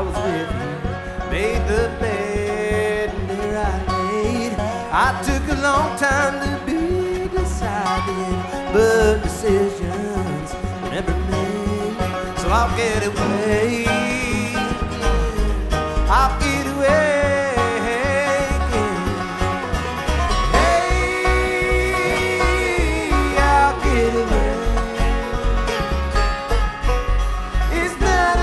was with you, made the bed, and there I laid. I took a long time to be decided, but decisions were never made, so I'll get away.